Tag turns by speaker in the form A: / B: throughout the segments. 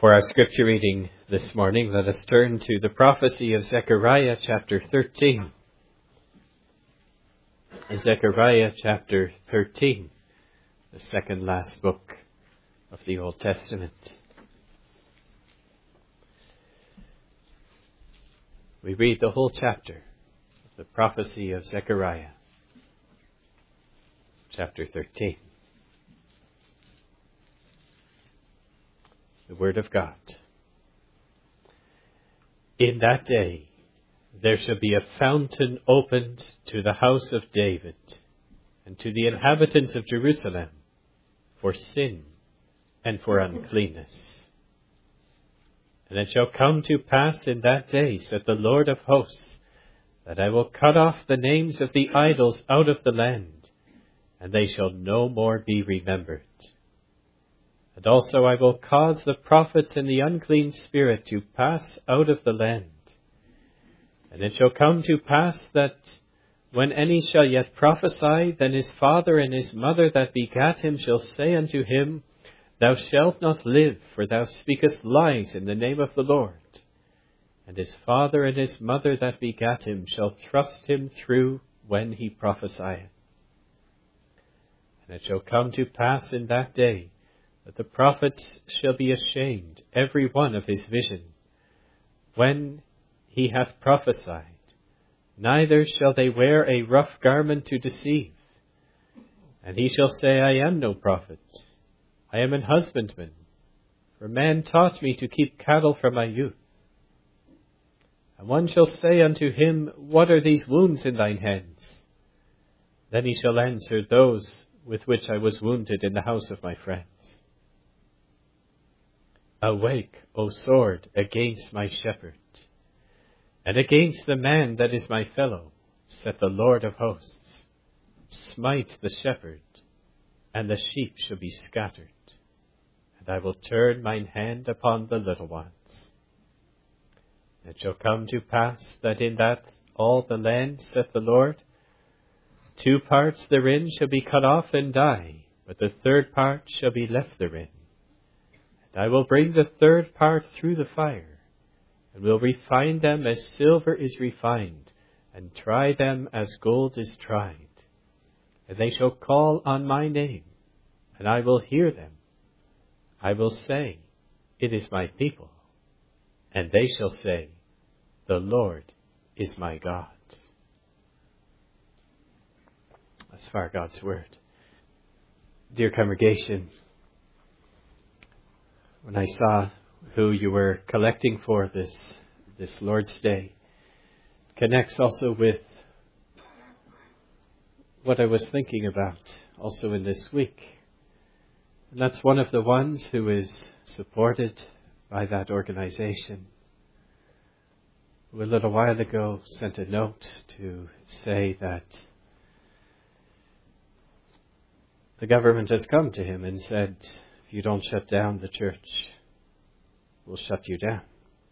A: For our scripture reading this morning, let us turn to the prophecy of Zechariah chapter 13. Zechariah chapter 13, the second last book of the Old Testament. We read the whole chapter of the prophecy of Zechariah, chapter 13. The Word of God. In that day there shall be a fountain opened to the house of David and to the inhabitants of Jerusalem for sin and for uncleanness. And it shall come to pass in that day, said the Lord of hosts, that I will cut off the names of the idols out of the land, and they shall no more be remembered. And also I will cause the prophets and the unclean spirit to pass out of the land. And it shall come to pass that when any shall yet prophesy, then his father and his mother that begat him shall say unto him, Thou shalt not live, for thou speakest lies in the name of the Lord. And his father and his mother that begat him shall thrust him through when he prophesieth. And it shall come to pass in that day, that the prophets shall be ashamed, every one of his vision, when he hath prophesied. Neither shall they wear a rough garment to deceive. And he shall say, I am no prophet, I am an husbandman, for man taught me to keep cattle from my youth. And one shall say unto him, What are these wounds in thine hands? Then he shall answer, Those with which I was wounded in the house of my friends. Awake, O sword, against my shepherd, and against the man that is my fellow, saith the Lord of hosts. Smite the shepherd, and the sheep shall be scattered, and I will turn mine hand upon the little ones. It shall come to pass that in that all the land, saith the Lord, 2 parts therein shall be cut off and die, but the 3rd part shall be left therein. I will bring the 3rd part through the fire, and will refine them as silver is refined, and try them as gold is tried. And they shall call on my name, and I will hear them. I will say, It is my people. And they shall say, The Lord is my God. As far God's word. Dear congregation, when I saw who you were collecting for this Lord's Day, connects also with what I was thinking about also in this week. And that's one of the ones who is supported by that organization, who a little while ago sent a note to say that the government has come to him and said, If you don't shut down the church, we'll shut you down.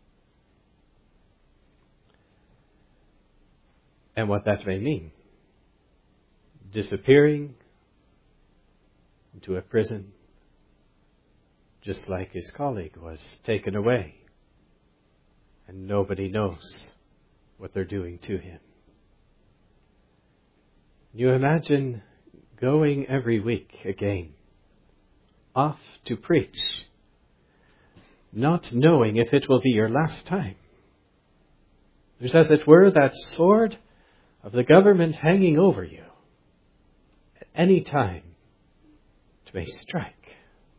A: And what that may mean. Disappearing into a prison, just like his colleague was taken away. And nobody knows what they're doing to him. You imagine going every week again, off to preach, not knowing if it will be your last time. There's, as it were, that sword of the government hanging over you. At any time, it may strike.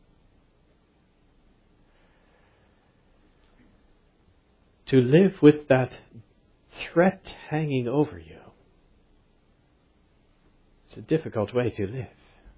A: To live with that threat hanging over you, it's a difficult way to live.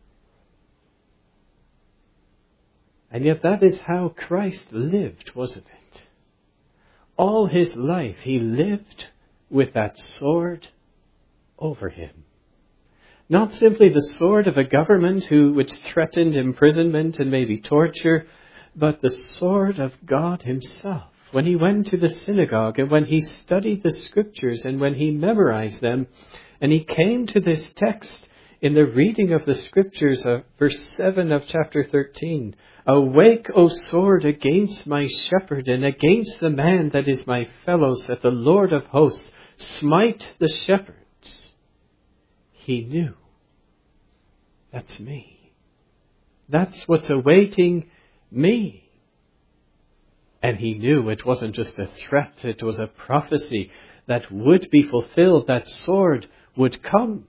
A: And yet that is how Christ lived, wasn't it? All his life he lived with that sword over him. Not simply the sword of a government which threatened imprisonment and maybe torture, but the sword of God himself. When he went to the synagogue and when he studied the scriptures and when he memorized them, and he came to this text in the reading of the scriptures, verse 7 of chapter 13, Awake, O sword, against my shepherd, and against the man that is my fellow, saith the Lord of hosts. Smite the shepherds. He knew. That's me. That's what's awaiting me. And he knew it wasn't just a threat, it was a prophecy that would be fulfilled. That sword would come.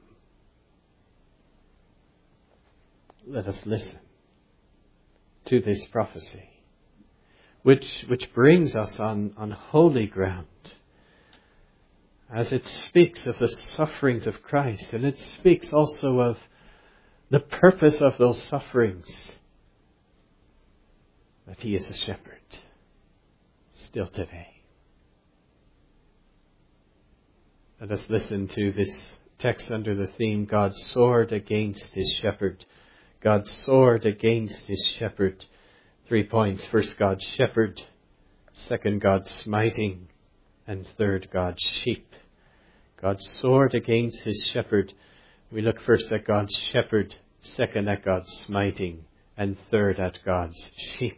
A: Let us listen to this prophecy, which brings us on holy ground, as it speaks of the sufferings of Christ, and it speaks also of the purpose of those sufferings, that he is a shepherd still today. Let us listen to this text under the theme, God's sword against his shepherd. God's sword against his shepherd. 3 points. First, God's shepherd. Second, God's smiting. And third, God's sheep. God's sword against his shepherd. We look first at God's shepherd, second at God's smiting, and third at God's sheep.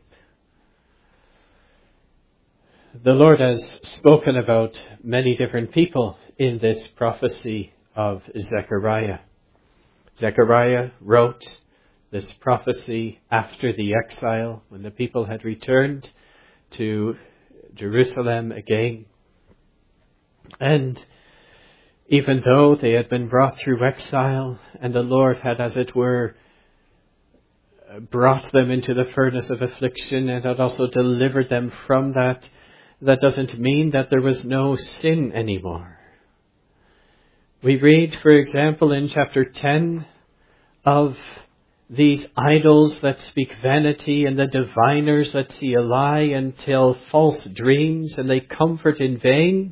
A: The Lord has spoken about many different people in this prophecy of Zechariah. Zechariah wrote this prophecy after the exile, when the people had returned to Jerusalem again. And even though they had been brought through exile, and the Lord had, as it were, brought them into the furnace of affliction and had also delivered them from that, that doesn't mean that there was no sin anymore. We read, for example, in chapter 10 of these idols that speak vanity and the diviners that see a lie and tell false dreams and they comfort in vain.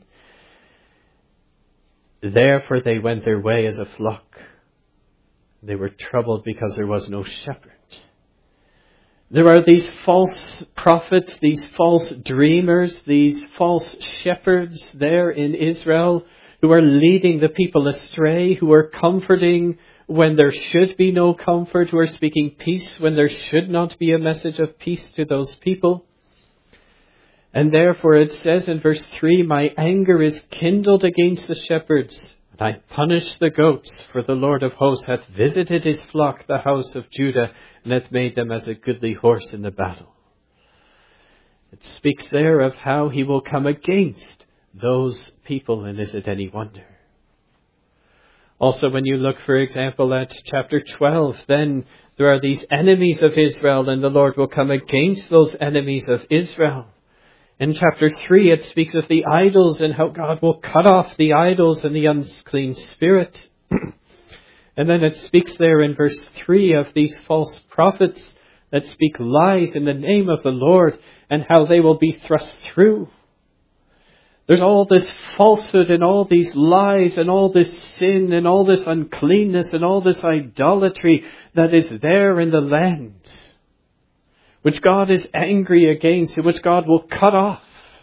A: Therefore they went their way as a flock. They were troubled because there was no shepherd. There are these false prophets, these false dreamers, these false shepherds there in Israel who are leading the people astray, who are comforting when there should be no comfort, who are speaking peace when there should not be a message of peace to those people. And therefore it says in verse 3, my anger is kindled against the shepherds, and I punish the goats, for the Lord of hosts hath visited his flock, the house of Judah, and hath made them as a goodly horse in the battle. It speaks there of how he will come against those people, and is it any wonder? Also, when you look, for example, at chapter 12, then there are these enemies of Israel, and the Lord will come against those enemies of Israel. In chapter 3, it speaks of the idols and how God will cut off the idols and the unclean spirit. And then it speaks there in verse 3 of these false prophets that speak lies in the name of the Lord and how they will be thrust through. There's all this falsehood and all these lies and all this sin and all this uncleanness and all this idolatry that is there in the land, which God is angry against and which God will cut off.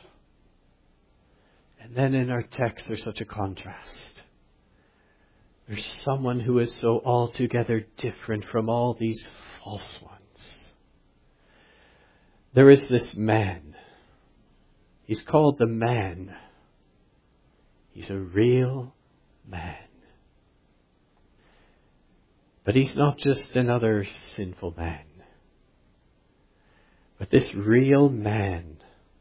A: And then in our text there's such a contrast. There's someone who is so altogether different from all these false ones. There is this man. He's called the man. He's a real man. But he's not just another sinful man. But this real man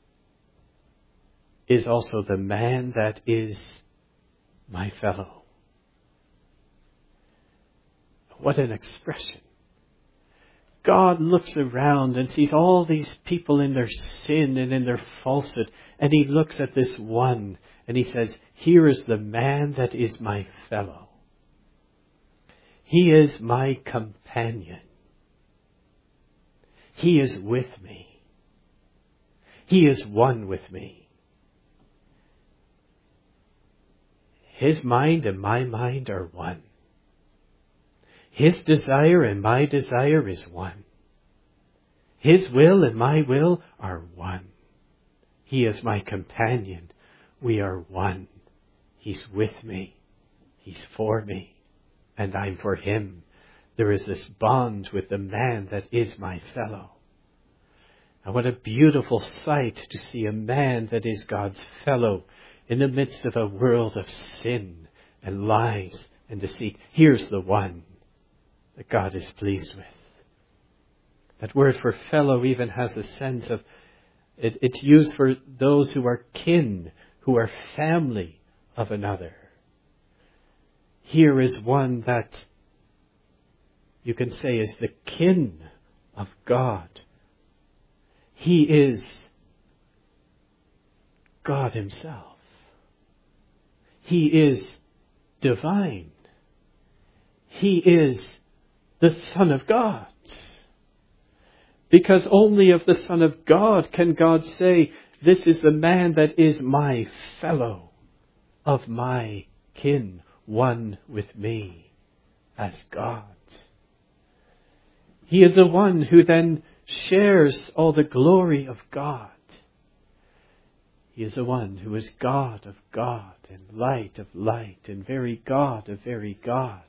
A: is also the man that is my fellow. What an expression. God looks around and sees all these people in their sin and in their falsehood. And he looks at this one and he says, here is the man that is my fellow. He is my companion. He is with me. He is one with me. His mind and my mind are one. His desire and my desire is one. His will and my will are one. He is my companion. We are one. He's with me. He's for me. And I'm for him. There is this bond with the man that is my fellow. And what a beautiful sight to see a man that is God's fellow in the midst of a world of sin and lies and deceit. Here's the one that God is pleased with. That word for fellow even has a sense of, it's used for those who are kin, who are family of another. Here is one that you can say is the kin of God. He is God himself. He is divine. He is the Son of God. Because only of the Son of God can God say, this is the man that is my fellow, of my kin, one with me as God. He is the one who then shares all the glory of God. He is the one who is God of God and light of light and very God of very God.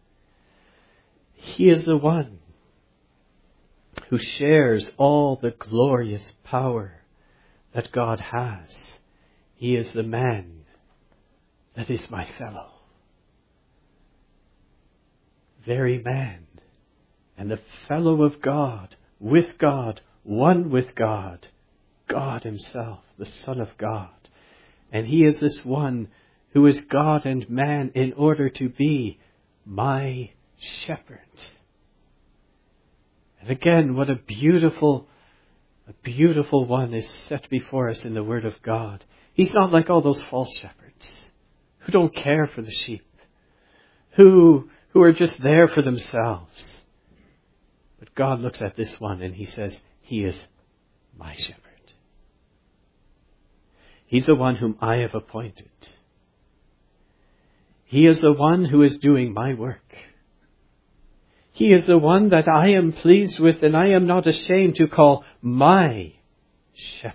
A: He is the one who shares all the glorious power that God has. He is the man that is my fellow. Very man. And the fellow of God, with God, one with God, God himself, the Son of God. And he is this one who is God and man in order to be my shepherd. And again, what a beautiful one is set before us in the Word of God. He's not like all those false shepherds who don't care for the sheep, who are just there for themselves. But God looks at this one and he says, he is my shepherd. He's the one whom I have appointed. He is the one who is doing my work. He is the one that I am pleased with and I am not ashamed to call my shepherd.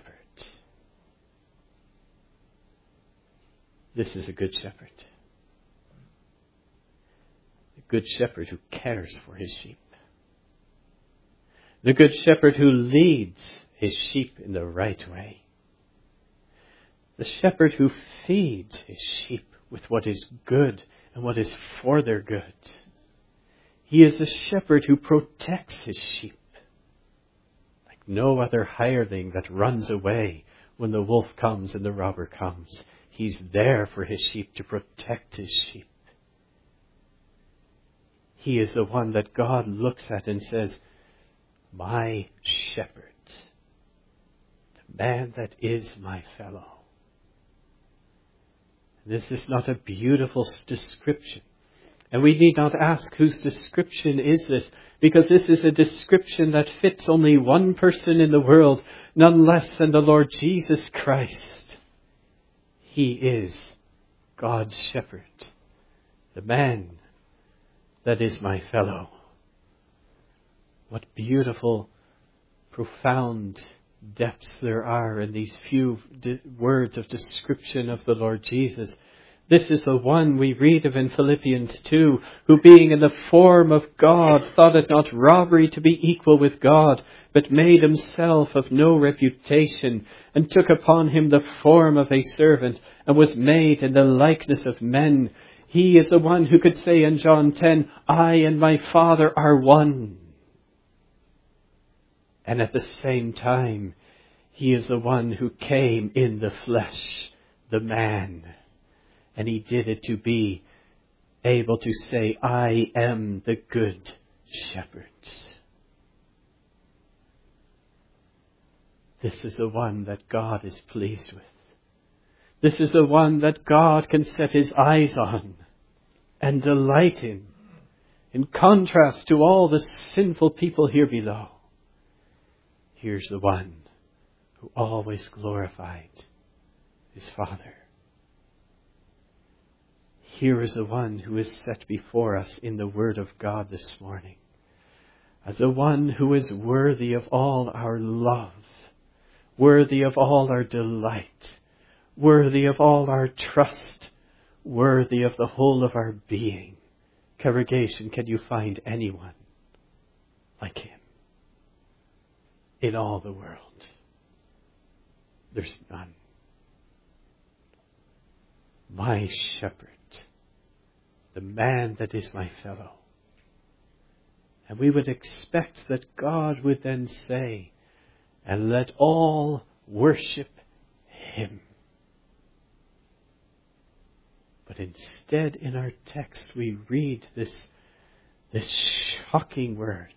A: This is a good shepherd. A good shepherd who cares for his sheep. The good shepherd who leads his sheep in the right way. The shepherd who feeds his sheep with what is good and what is for their good. He is the shepherd who protects his sheep. Like no other hireling that runs away when the wolf comes and the robber comes. He's there for his sheep to protect his sheep. He is the one that God looks at and says, my shepherd, the man that is my fellow. This is not a beautiful description. And we need not ask whose description is this, because this is a description that fits only one person in the world, none less than the Lord Jesus Christ. He is God's shepherd, the man that is my fellow. What beautiful, profound depths there are in these few words of description of the Lord Jesus. This is the one we read of in Philippians 2, who being in the form of God, thought it not robbery to be equal with God, but made himself of no reputation, and took upon him the form of a servant, and was made in the likeness of men. He is the one who could say in John 10, I and my Father are one. And at the same time, he is the one who came in the flesh, the man. And he did it to be able to say, I am the good shepherd. This is the one that God is pleased with. This is the one that God can set his eyes on and delight in contrast to all the sinful people here below. Here's the one who always glorified his Father. Here is the one who is set before us in the Word of God this morning as the one who is worthy of all our love, worthy of all our delight, worthy of all our trust, worthy of the whole of our being. Congregation, can you find anyone like him? in all the world. There's none. My shepherd, the man that is my fellow. And we would expect that God would then say, and let all worship him. But instead in our text we read this shocking word.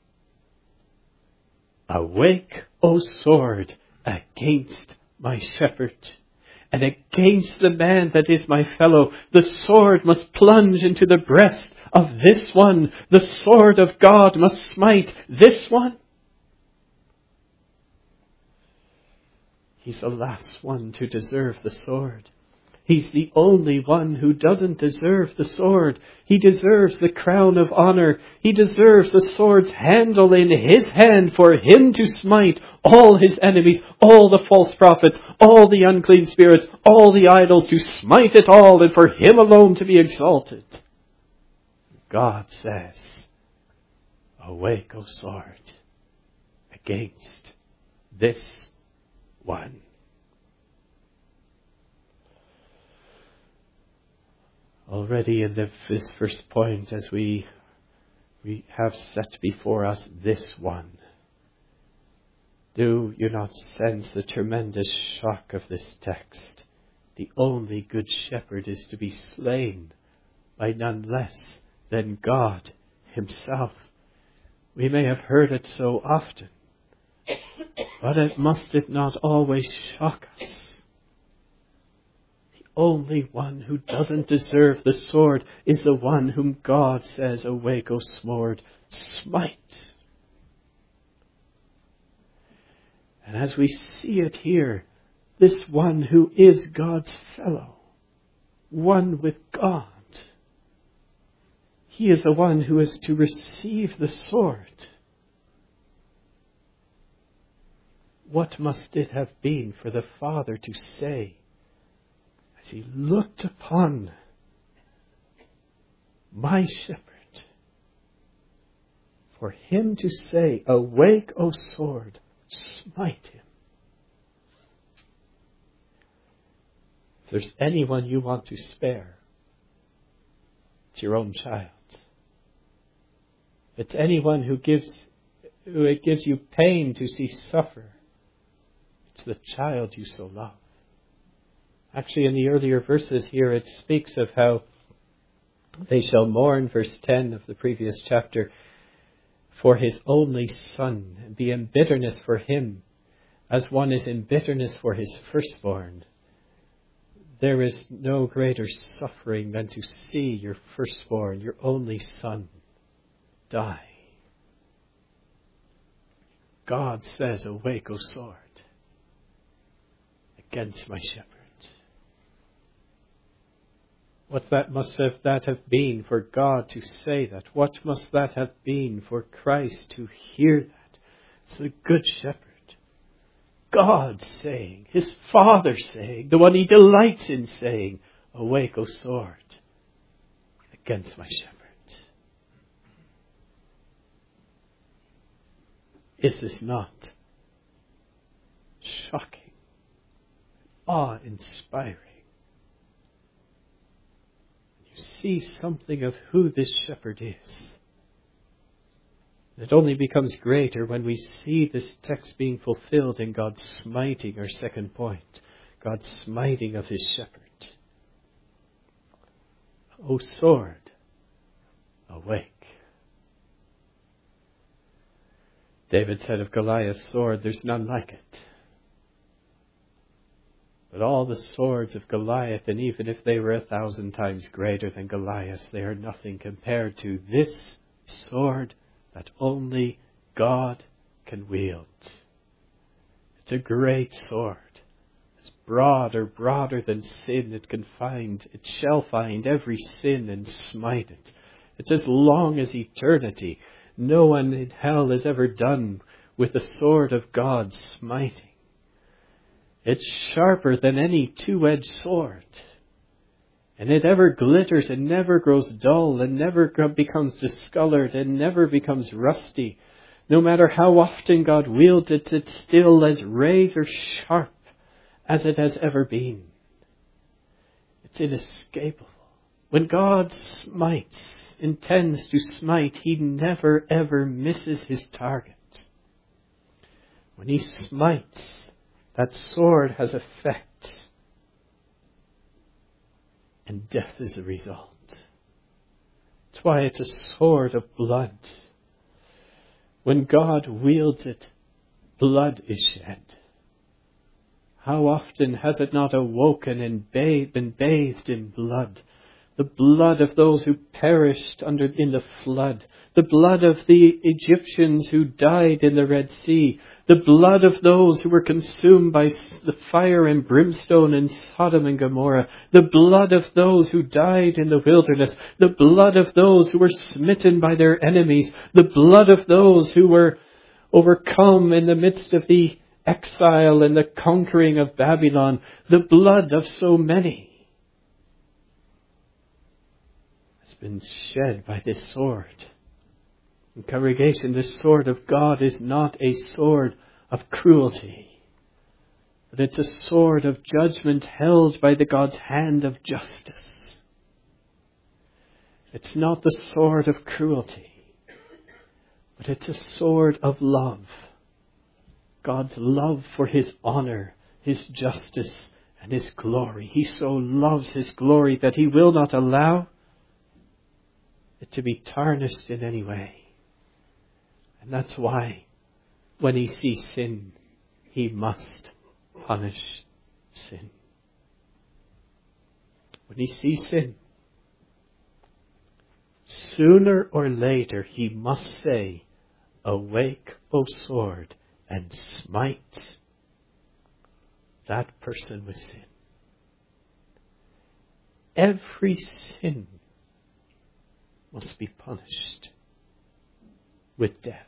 A: Awake, O sword, against my shepherd, and against the man that is my fellow. The sword must plunge into the breast of this one. The sword of God must smite this one. He's the last one to deserve the sword. He's the only one who doesn't deserve the sword. He deserves the crown of honor. He deserves the sword's handle in his hand for him to smite all his enemies, all the false prophets, all the unclean spirits, all the idols, to smite it all and for him alone to be exalted. God says, awake, O sword, against this one. Already in this first point, as we have set before us this one, do you not sense the tremendous shock of this text? The only good shepherd is to be slain by none less than God himself. We may have heard it so often, but must it not always shock us? Only one who doesn't deserve the sword is the one whom God says, awake, O sword, smite. And as we see it here, this one who is God's fellow, one with God, he is the one who is to receive the sword. What must it have been for the Father to say, as he looked upon my shepherd, for him to say, awake, O sword, smite him. If there's anyone you want to spare, it's your own child. If it's anyone who it gives you pain to see suffer, it's the child you so love. Actually, in the earlier verses here, it speaks of how they shall mourn, verse 10 of the previous chapter, for his only son, and be in bitterness for him, as one is in bitterness for his firstborn. There is no greater suffering than to see your firstborn, your only son, die. God says, awake, O sword, against my shepherd. What must that have been for God to say that? What must that have been for Christ to hear that? It's the good shepherd. God saying, his Father saying, the one he delights in saying, awake, O sword, against my shepherd. Is this not shocking, awe-inspiring? You see something of who this shepherd is. It only becomes greater when we see this text being fulfilled in God smiting, our second point, God smiting of his shepherd. O sword, awake. David said of Goliath's sword, there's none like it. But all the swords of Goliath, and even if they were 1,000 times greater than Goliath, they are nothing compared to this sword that only God can wield. It's a great sword. It's broader than sin. It shall find every sin and smite it. It's as long as eternity. No one in hell has ever done with the sword of God smiting. It's sharper than any two-edged sword. And it ever glitters and never grows dull and never becomes discolored and never becomes rusty. No matter how often God wielded it, still as razor sharp as it has ever been. It's inescapable. When God smites, intends to smite, He never ever misses His target. When He smites, that sword has effect. And death is the result. That's why it's a sword of blood. When God wields it, blood is shed. How often has it not awoken and been bathed in blood? The blood of those who perished in the flood. The blood of the Egyptians who died in the Red Sea. The blood of those who were consumed by the fire and brimstone in Sodom and Gomorrah. The blood of those who died in the wilderness. The blood of those who were smitten by their enemies. The blood of those who were overcome in the midst of the exile and the conquering of Babylon. The blood of so many has been shed by this sword. And congregation, this sword of God is not a sword of cruelty, but it's a sword of judgment held by the God's hand of justice. It's not the sword of cruelty, but it's a sword of love. God's love for His honor, His justice, and His glory. He so loves His glory that He will not allow it to be tarnished in any way. And that's why when He sees sin, He must punish sin. When He sees sin, sooner or later He must say, "Awake, O sword, and smite that person with sin." Every sin must be punished with death.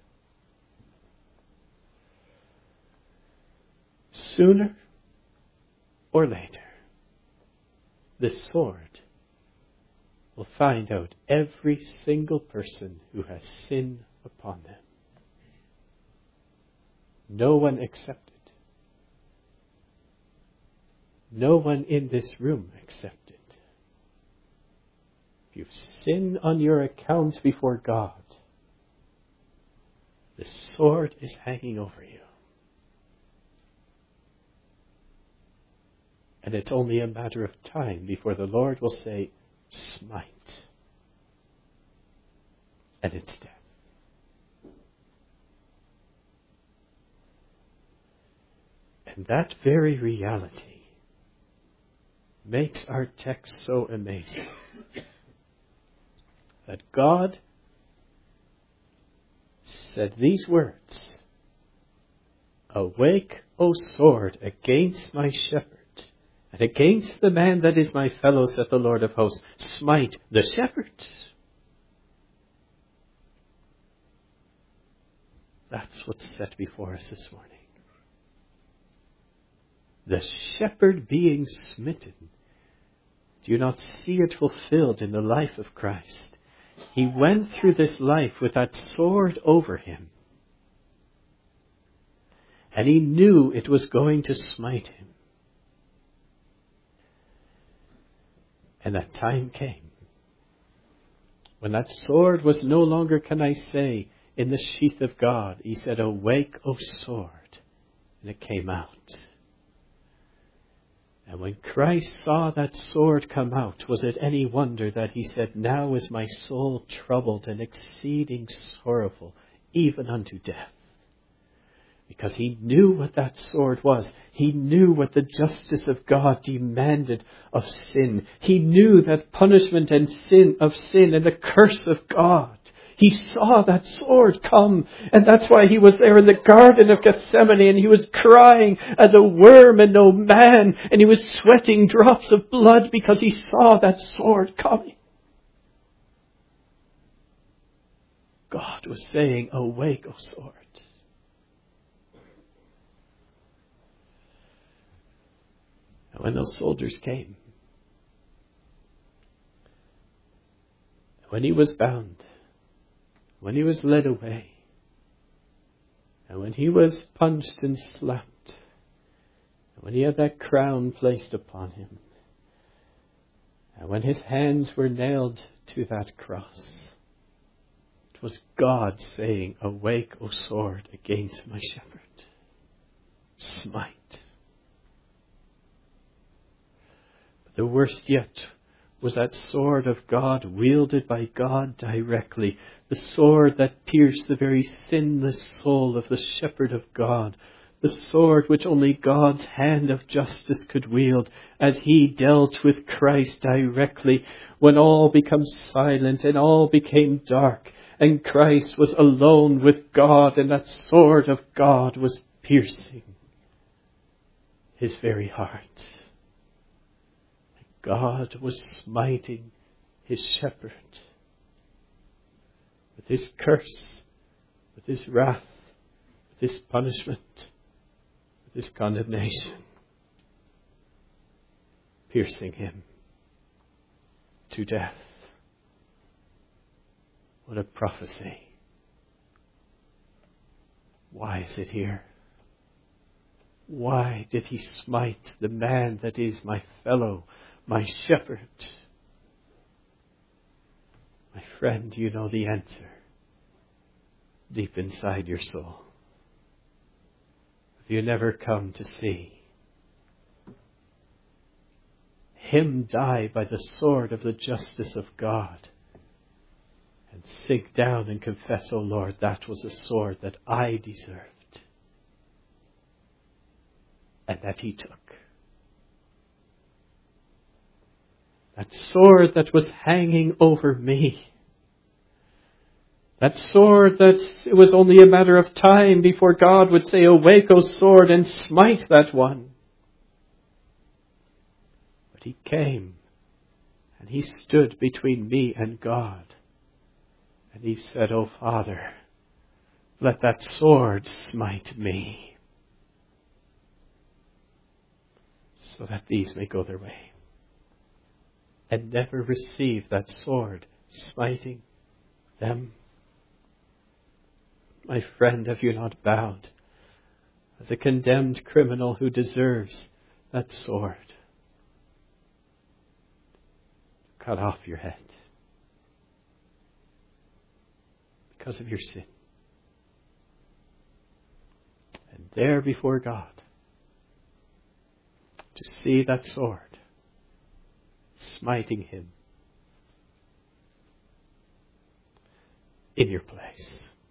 A: Sooner or later, this sword will find out every single person who has sin upon them. No one accepted. No one in this room accepted. If you've sinned on your account before God, the sword is hanging over you. And it's only a matter of time before the Lord will say, "Smite." And it's death. And that very reality makes our text so amazing. That God said these words, "Awake, O sword, against my shepherd, and against the man that is my fellow, saith the Lord of hosts. Smite the shepherds." That's what's set before us this morning. The shepherd being smitten. Do you not see it fulfilled in the life of Christ? He went through this life with that sword over him. And He knew it was going to smite him. And that time came when that sword was no longer, can I say, in the sheath of God. He said, "Awake, O sword." And it came out. And when Christ saw that sword come out, was it any wonder that He said, "Now is my soul troubled and exceeding sorrowful, even unto death"? Because He knew what that sword was. He knew what the justice of God demanded of sin. He knew that punishment and sin and the curse of God. He saw that sword come, and that's why He was there in the Garden of Gethsemane, and He was crying as a worm and no man, and He was sweating drops of blood because He saw that sword coming. God was saying, "Awake, O sword." And when those soldiers came, when He was bound, when He was led away, And when he was punched and slapped, and when he had that crown placed upon him, and when his hands were nailed to that cross, it was God saying, "Awake, O sword, against my shepherd. Smite." But the worst yet was that sword of God, wielded by God directly, the sword that pierced the very sinless soul of the shepherd of God, the sword which only God's hand of justice could wield, as he dealt with Christ directly, when all becomes silent and all became dark, and Christ was alone with God, and that sword of God was piercing his very heart. God was smiting his shepherd with his curse, with his wrath, with his punishment, with his condemnation, piercing him to death. What a prophecy. Why is it here? Why did he smite the man that is my fellow, my shepherd? My friend, you know the answer deep inside your soul. Have you never come to see him die by the sword of the justice of God, and sink down and confess, "Oh Lord, that was a sword that I deserved, and that he took"? That sword that was hanging over me. That sword that it was only a matter of time before God would say, "Awake, O sword, and smite that one." But he came and he stood between me and God. And he said, "Oh Father, let that sword smite me, so that these may go their way and never receive that sword smiting them." My friend, have you not bowed as a condemned criminal who deserves that sword? Cut off your head because of your sin. And there before God, to see that sword smiting him in your place.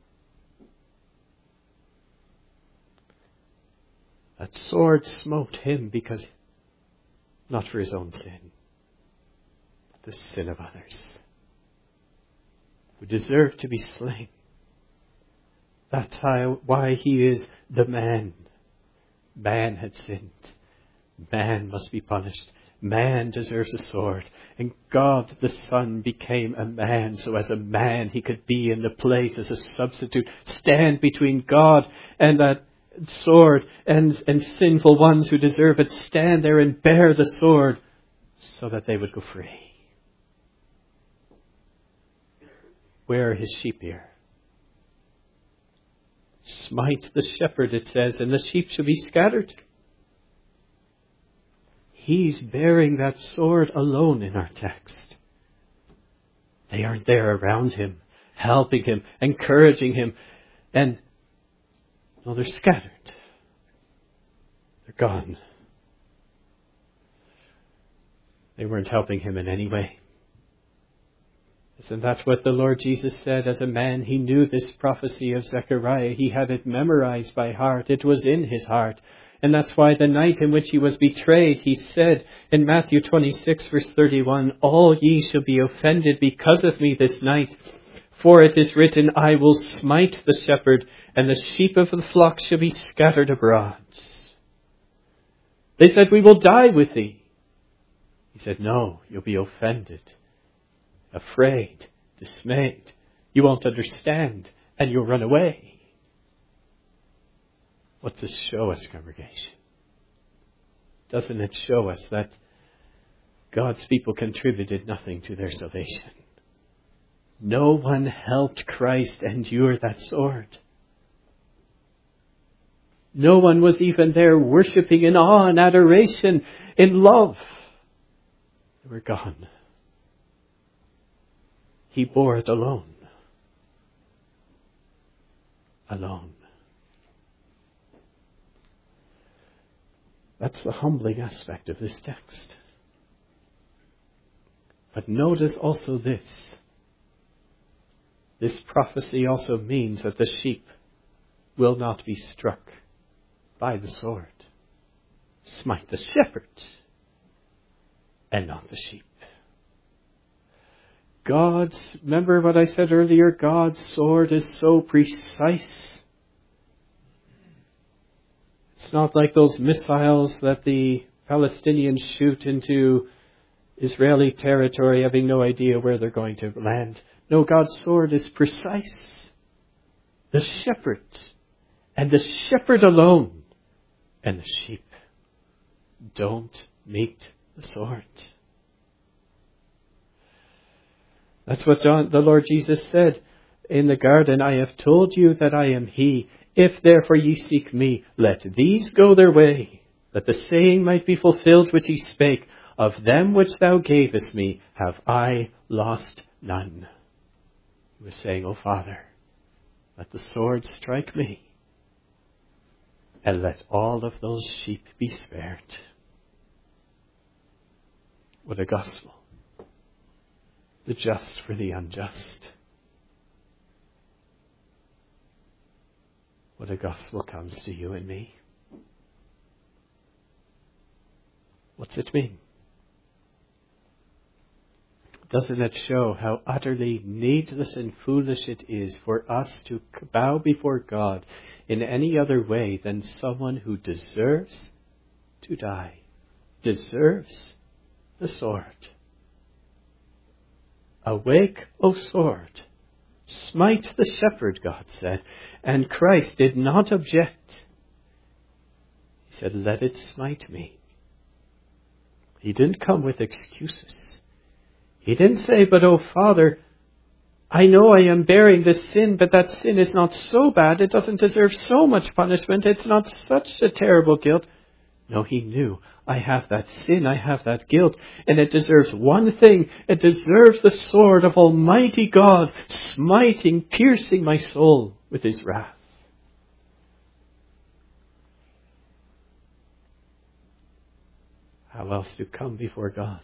A: That sword smote him because, not for his own sin, but the sin of others who deserve to be slain. That's why he is the man. Man had sinned. Man must be punished. Man deserves a sword. And God the Son became a man, so as a man he could be in the place as a substitute, stand between God and that sword and sinful ones who deserve it, stand there and bear the sword so that they would go free. Where are his sheep here? Smite the shepherd, it says, and the sheep shall be scattered. He's bearing that sword alone in our text. They aren't there around him, helping him, encouraging him, and no, they're scattered. They're gone. They weren't helping him in any way. Isn't that what the Lord Jesus said? As a man, he knew this prophecy of Zechariah. He had it memorized by heart. It was in his heart. And that's why the night in which he was betrayed, he said in Matthew 26, verse 31, "All ye shall be offended because of me this night. For it is written, I will smite the shepherd, and the sheep of the flock shall be scattered abroad." They said, "We will die with thee." He said, "No, you'll be offended, afraid, dismayed. You won't understand, and you'll run away." What's this show us, congregation? Doesn't it show us that God's people contributed nothing to their salvation? No one helped Christ endure that sword. No one was even there worshipping in awe and adoration, in love. They were gone. He bore it alone. Alone. That's the humbling aspect of this text. But notice also this. This prophecy also means that the sheep will not be struck by the sword. Smite the shepherd and not the sheep. Remember what I said earlier, God's sword is so precise. It's not like those missiles that the Palestinians shoot into Israeli territory, having no idea where they're going to land. No, God's sword is precise. The shepherd, and the shepherd alone, and the sheep don't meet the sword. That's what the Lord Jesus said in the garden. I have told you that I am He. If therefore ye seek me, let these go their way, that the saying might be fulfilled which He spake, of them which thou gavest me have I lost none. He was saying, O Father, let the sword strike me, and let all of those sheep be spared. What a gospel. The just for the unjust. What a gospel comes to you and me. What's it mean? Doesn't it show how utterly needless and foolish it is for us to bow before God in any other way than someone who deserves to die, deserves the sword? Awake, O sword, smite the shepherd, God said. And Christ did not object. He said, let it smite me. He didn't come with excuses. He didn't say, but oh Father, I know I am bearing this sin, but that sin is not so bad. It doesn't deserve so much punishment. It's not such a terrible guilt. No, He knew, I have that sin, I have that guilt, and it deserves one thing. It deserves the sword of Almighty God, smiting, piercing my soul with His wrath. How else to come before God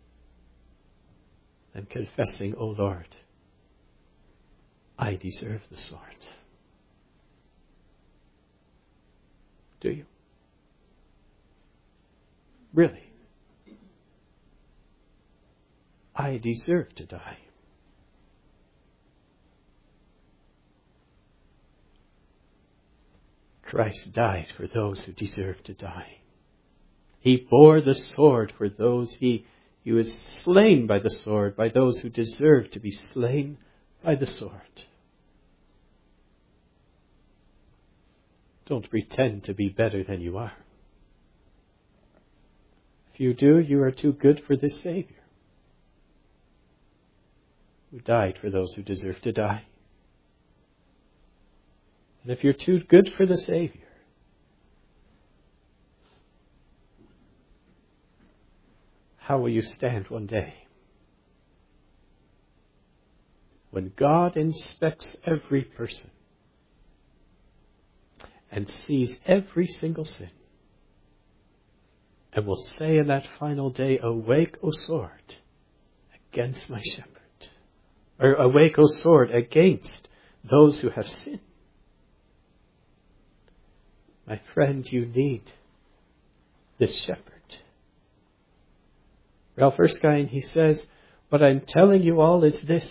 A: than confessing, O Lord, I deserve the sword. Do you? Really? I deserve to die. Christ died for those who deserve to die. He bore the sword for those He was slain by the sword, by those who deserve to be slain by the sword. Don't pretend to be better than you are. If you do, you are too good for this Savior, who died for those who deserve to die. And if you're too good for the Savior, how will you stand one day when God inspects every person and sees every single sin, and will say in that final day, awake, O sword, against my shepherd. Or awake, O sword, against those who have sinned. My friend, you need this shepherd. Ralph Erskine, he says, what I'm telling you all is this,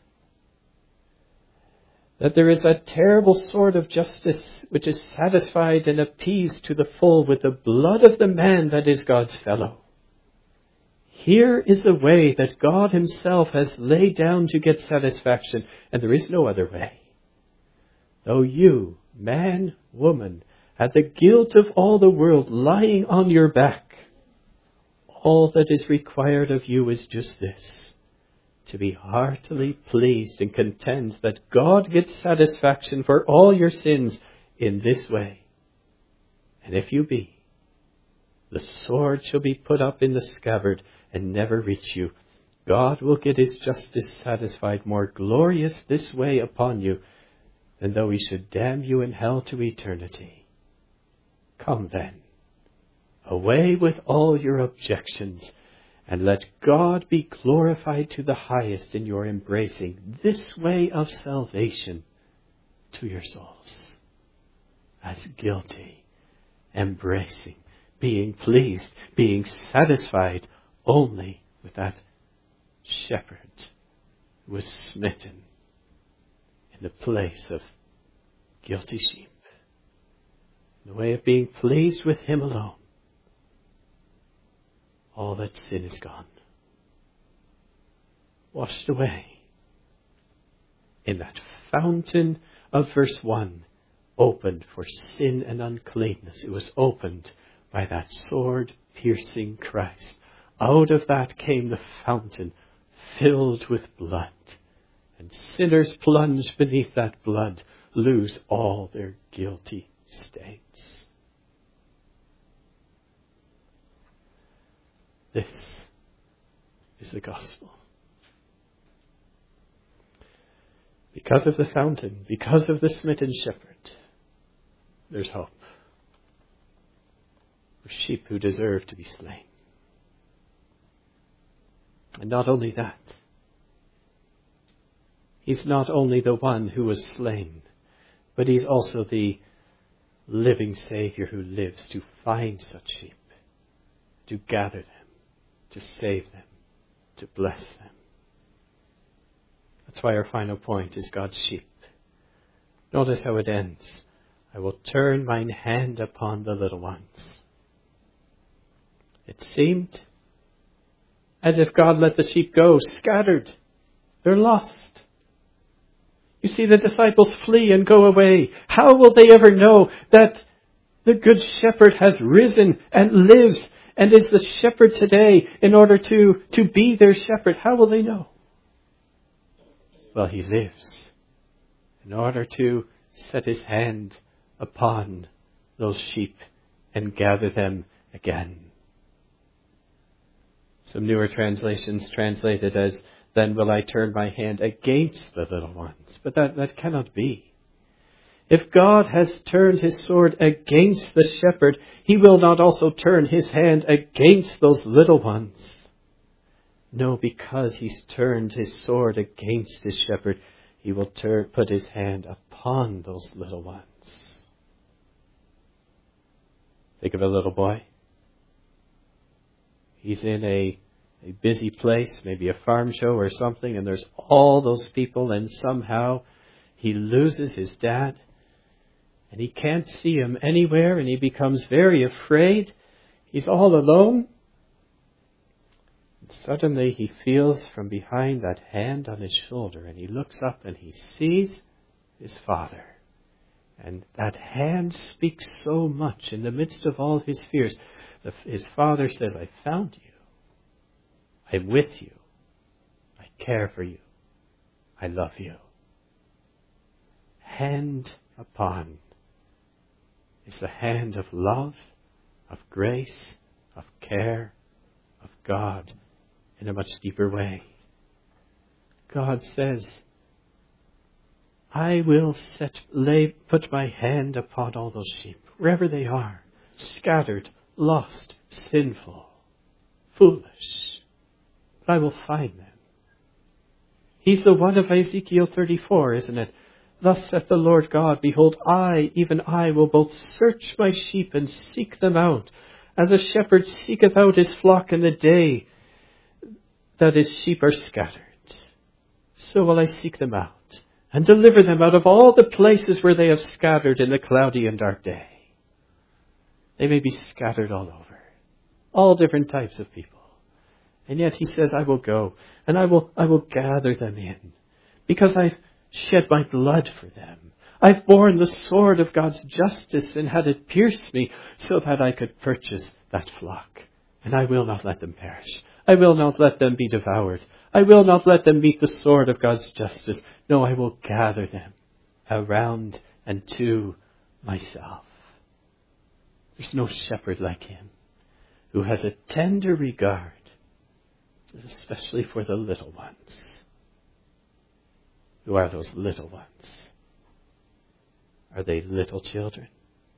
A: that there is a terrible sword of justice which is satisfied and appeased to the full with the blood of the man that is God's fellow. Here is the way that God Himself has laid down to get satisfaction, and there is no other way. Though you, man, woman, had the guilt of all the world lying on your back, all that is required of you is just this, to be heartily pleased and content that God gets satisfaction for all your sins in this way. And if you be, the sword shall be put up in the scabbard and never reach you. God will get his justice satisfied more glorious this way upon you than though he should damn you in hell to eternity. Come then, away with all your objections, and let God be glorified to the highest in your embracing this way of salvation to your souls. As guilty, embracing, being pleased, being satisfied only with that shepherd who was smitten in the place of guilty sheep. In the way of being pleased with him alone. All that sin is gone. Washed away. In that fountain of verse 1, opened for sin and uncleanness. It was opened by that sword-piercing Christ. Out of that came the fountain filled with blood. And sinners plunged beneath that blood lose all their guilty states. This is the gospel. Because of the fountain, because of the smitten shepherd, there's hope for sheep who deserve to be slain. And not only that, he's not only the one who was slain, but he's also the living Savior who lives to find such sheep, to gather them, to save them, to bless them. That's why our final point is God's sheep. Notice how it ends. I will turn mine hand upon the little ones. It seemed as if God let the sheep go, scattered. They're lost. You see the disciples flee and go away. How will they ever know that the good shepherd has risen and lives and is the shepherd today in order to be their shepherd? How will they know? Well, he lives in order to set his hand upon those sheep and gather them again. Some newer translations translate it as, then will I turn my hand against the little ones. But that cannot be. If God has turned his sword against the shepherd, he will not also turn his hand against those little ones. No, because he's turned his sword against his shepherd, he will put his hand upon those little ones. Think of a little boy. He's in a busy place, maybe a farm show or something, and there's all those people, and somehow he loses his dad, and he can't see him anywhere, and he becomes very afraid. He's all alone. And suddenly he feels from behind that hand on his shoulder, and he looks up and he sees his father. And that hand speaks so much in the midst of all his fears. His father says, I found you. I'm with you. I care for you. I love you. Hand upon is the hand of love, of grace, of care, of God in a much deeper way. God says, I will put my hand upon all those sheep, wherever they are, scattered, lost, sinful, foolish. But I will find them. He's the one of Ezekiel 34, isn't it? Thus saith the Lord God, behold, I, even I, will both search my sheep and seek them out, as a shepherd seeketh out his flock in the day that his sheep are scattered. So will I seek them out, and deliver them out of all the places where they have scattered in the cloudy and dark day. They may be scattered all over, all different types of people. And yet he says, I will go, and I will gather them in, because I've shed my blood for them. I've borne the sword of God's justice and had it pierced me so that I could purchase that flock. And I will not let them perish. I will not let them be devoured. I will not let them meet the sword of God's justice. No, I will gather them around and to myself. There's no shepherd like him who has a tender regard, especially for the little ones. Who are those little ones? Are they little children?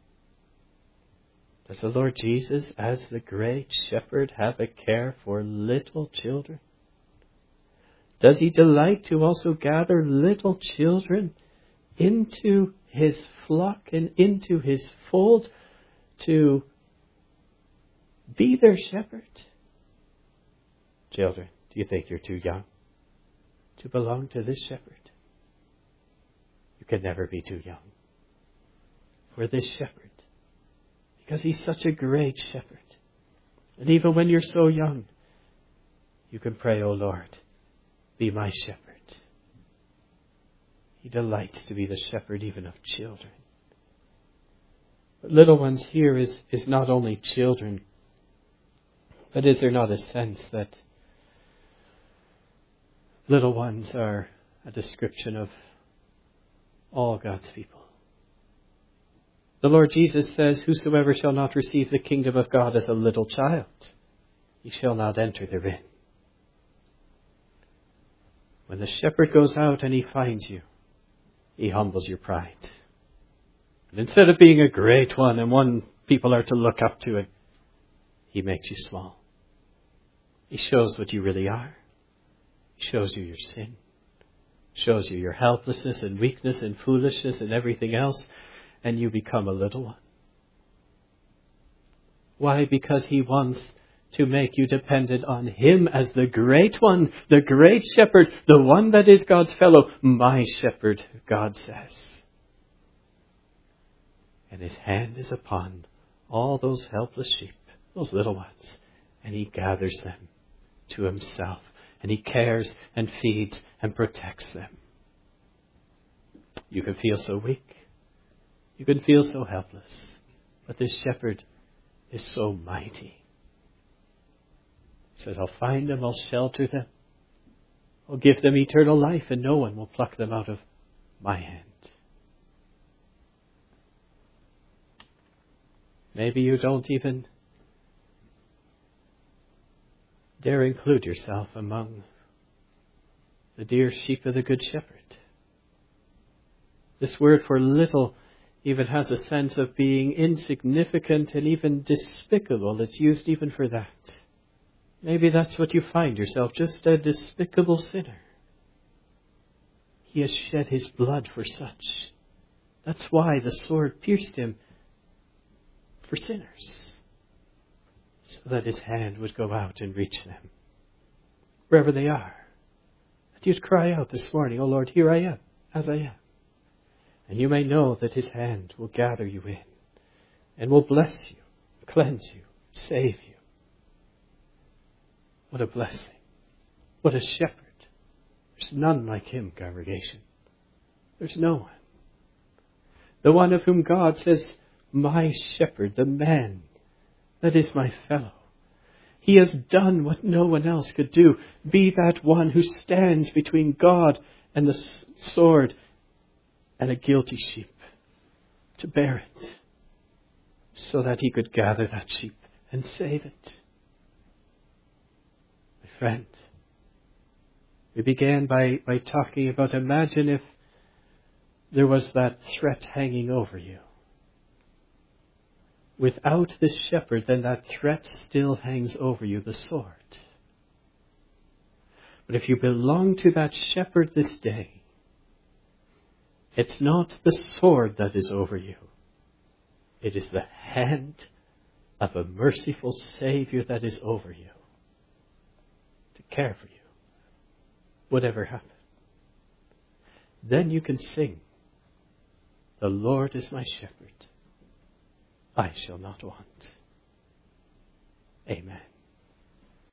A: Does the Lord Jesus, as the great shepherd, have a care for little children? Does he delight to also gather little children into his flock and into his fold to be their shepherd? Children, do you think you're too young to belong to this shepherd? You can never be too young for this shepherd, because he's such a great shepherd. And even when you're so young, you can pray, "O Lord, be my shepherd." He delights to be the shepherd even of children. But little ones here is not only children, but is there not a sense that little ones are a description of all God's people? The Lord Jesus says, "Whosoever shall not receive the kingdom of God as a little child, he shall not enter therein." When the shepherd goes out and he finds you, he humbles your pride. And instead of being a great one and one people are to look up to, he makes you small. He shows what you really are. He shows you your sin. Shows you your helplessness and weakness and foolishness and everything else. And you become a little one. Why? Because he wants to make you dependent on him as the great one, the great shepherd, the one that is God's fellow. My shepherd, God says. And his hand is upon all those helpless sheep, those little ones, and he gathers them to himself, and he cares and feeds and protects them. You can feel so weak. You can feel so helpless. But this shepherd is so mighty. He says, "I'll find them, I'll shelter them. I'll give them eternal life, and no one will pluck them out of my hand." Maybe you don't even dare include yourself among the dear sheep of the Good Shepherd. This word for little even has a sense of being insignificant and even despicable. It's used even for that. Maybe that's what you find yourself, just a despicable sinner. He has shed his blood for such. That's why the sword pierced him, for sinners, so that his hand would go out and reach them wherever they are. That you'd cry out this morning, "Oh Lord, here I am, as I am." And you may know that his hand will gather you in and will bless you, cleanse you, save you. What a blessing. What a shepherd. There's none like him, congregation. There's no one. The one of whom God says, "My shepherd, the man that is my fellow." He has done what no one else could do. Be that one who stands between God and the sword and a guilty sheep, to bear it, so that he could gather that sheep and save it. My friend, we began by talking about, imagine if there was that threat hanging over you. Without this shepherd, then that threat still hangs over you, the sword. But if you belong to that shepherd this day, it's not the sword that is over you. It is the hand of a merciful Savior that is over you, to care for you, whatever happens. Then you can sing, "The Lord is my shepherd, I shall not want." Amen.